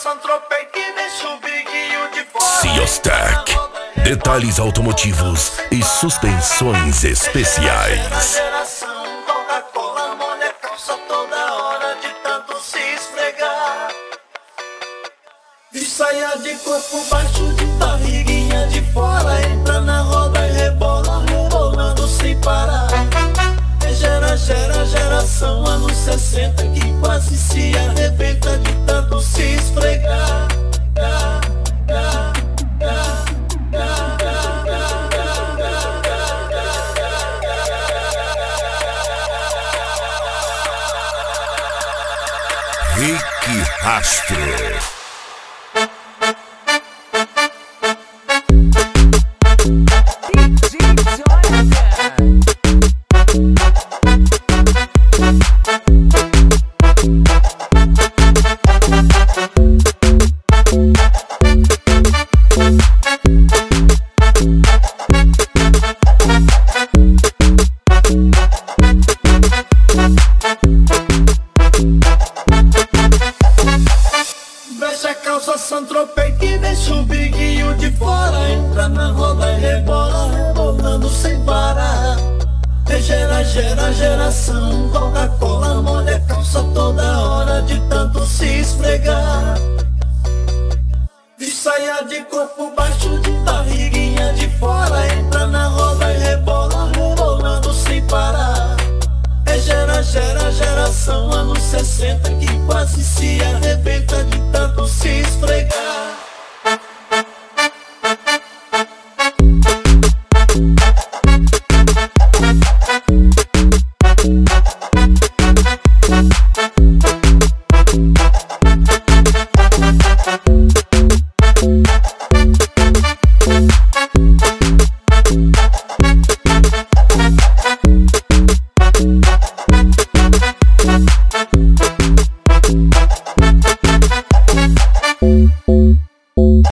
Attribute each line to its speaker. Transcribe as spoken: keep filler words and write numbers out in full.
Speaker 1: Saint-Tropez que deixa o biguinho de fora.
Speaker 2: Siostec, detalhes automotivos e suspensões especiais.
Speaker 1: Geração Coca-Cola molha a calça toda hora de tanto se esfregar. De saia de corpo baixo, de barriguinha de fora, entra na roda e rebola, rebolando sem parar. É gera, gera, geração anos sessenta que quase se arrebenta de tanto se esfregar.
Speaker 2: Rick Rastro.
Speaker 1: Veste a calça Saint-Tropez que deixa o biguinho de fora, entra na roda e rebola, rebolando sem parar. É gera, gera, geração Coca-Cola molha a calça toda hora de tanto se esfregar. De saia de corpo baixo, de barriguinha de fora, entra na roda e rebola, rebolando sem parar. É gera, gera, geração anos sessenta que quase se